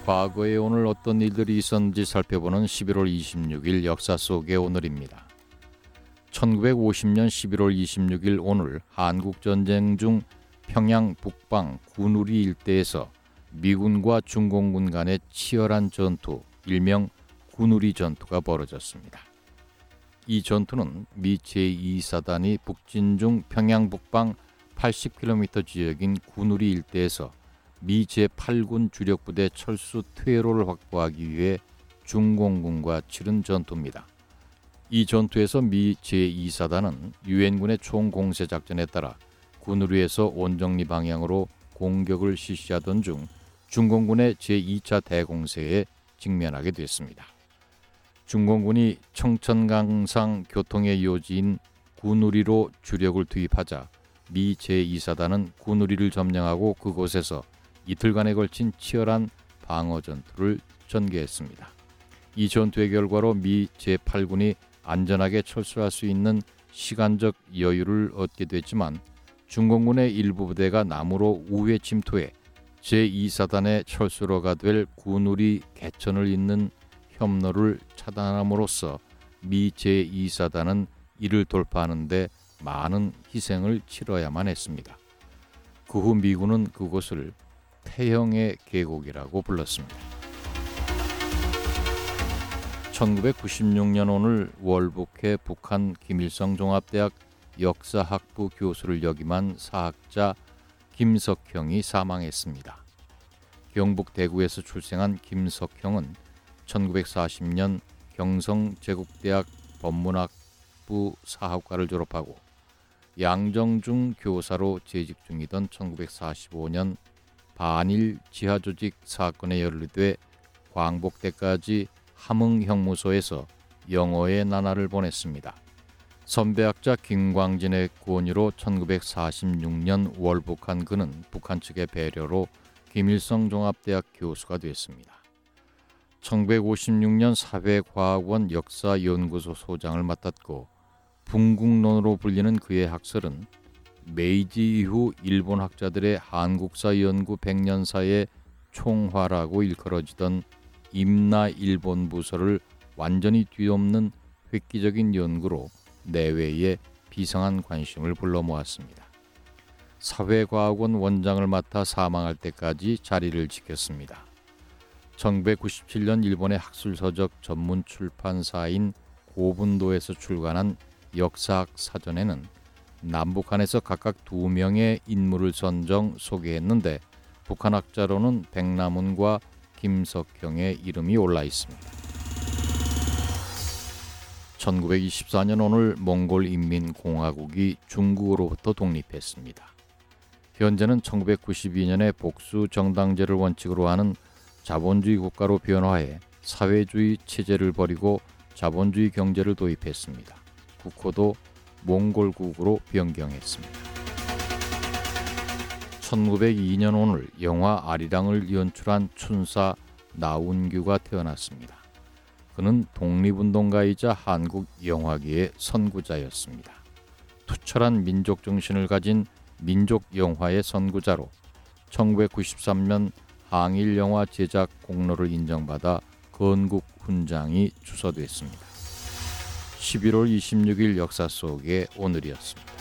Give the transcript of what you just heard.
과거에 오늘 어떤 일들이 있었는지 살펴보는 11월 26일 역사 속의 오늘입니다. 1950년 11월 26일 오늘 한국전쟁 중 평양 북방 군우리 일대에서 미군과 중공군 간의 치열한 전투, 일명 군우리 전투가 벌어졌습니다. 이 전투는 미 제2사단이 북진 중 평양 북방 80km 지역인 군우리 일대에서 미 제8군 주력부대 철수 퇴로를 확보하기 위해 중공군과 치른 전투입니다. 이 전투에서 미 제2사단은 유엔군의 총공세작전에 따라 군우리에서 온정리 방향으로 공격을 실시하던 중 중공군의 제2차 대공세에 직면하게 됐습니다. 중공군이 청천강상 교통의 요지인 군우리로 주력을 투입하자 미 제2사단은 군우리를 점령하고 그곳에서 이틀간에 걸친 치열한 방어 전투를 전개했습니다. 이 전투의 결과로 미 제8군이 안전하게 철수할 수 있는 시간적 여유를 얻게 됐지만 중공군의 일부 부대가 남으로 우회 침투해 제2사단의 철수로가 될 군우리 개천을 잇는 협로를 차단함으로써 미 제2사단은 이를 돌파하는 데 많은 희생을 치러야만 했습니다. 그 후 미군은 그곳을 태형의 계곡이라고 불렀습니다. 1996년 오늘 월북해 북한 김일성 종합대학 역사학부 교수를 역임한 사학자 김석형이 사망했습니다. 경북 대구에서 출생한 김석형은 1940년 경성제국대학 법문학부 사학과를 졸업하고 양정중 교사로 재직 중이던 1945년 반일 지하조직 사건에 연루돼 광복대까지 함흥형무소에서 영어의 나날을 보냈습니다. 선배학자 김광진의 권유로 1946년 월북한 그는 북한 측의 배려로 김일성 종합대학 교수가 됐습니다. 1956년 사회과학원 역사연구소 소장을 맡았고 bun국론으로 불리는 그의 학설은 메이지 이후 일본 학자들의 한국사 연구 100년사의 총화라고 일컬어지던 임나 일본 부서를 완전히 뒤엎는 획기적인 연구로 내외에 비상한 관심을 불러 모았습니다. 사회과학원 원장을 맡아 사망할 때까지 자리를 지켰습니다. 1997년 일본의 학술서적 전문 출판사인 고분도에서 출간한 역사학 사전에는 남북한에서 각각 2명의 인물을 선정 소개했는데 북한학자로는 백남훈과 김석형의 이름이 올라 있습니다. 1924년 오늘 몽골인민공화국이 중국으로부터 독립했습니다. 현재는 1992년에 복수 정당제를 원칙으로 하는 자본주의 국가로 변화해 사회주의 체제를 버리고 자본주의 경제를 도입했습니다. 국호도 몽골국으로 변경했습니다. 1902년 오늘 영화 아리랑을 연출한 춘사 나운규가 태어났습니다. 그는 독립운동가이자 한국 영화계의 선구자였습니다. 투철한 민족 정신을 가진 민족 영화의 선구자로 1993년 항일 영화 제작 공로를 인정받아 건국 훈장이 주서됐습니다. 11월 26일 역사 속의 오늘이었습니다.